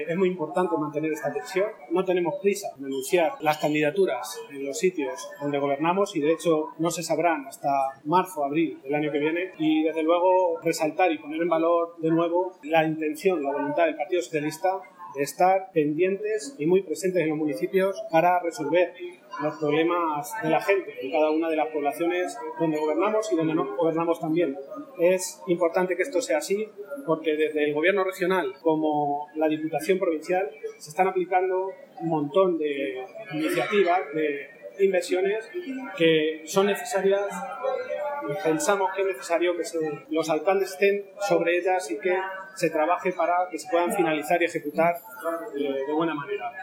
Es muy importante mantener esta tensión. No tenemos prisa en anunciar las candidaturas en los sitios donde gobernamos y de hecho no se sabrán hasta marzo o abril del año que viene, y desde luego resaltar y poner en valor de nuevo la intención, la voluntad del Partido Socialista de estar pendientes y muy presentes en los municipios para resolver los problemas de la gente en cada una de las poblaciones donde gobernamos y donde no gobernamos también. Es importante que esto sea así porque desde el gobierno regional como la Diputación Provincial se están aplicando un montón de iniciativas, de inversiones que son necesarias. Pensamos que es necesario que los alcaldes estén sobre ellas y que se trabaje para que se puedan finalizar y ejecutar de buena manera.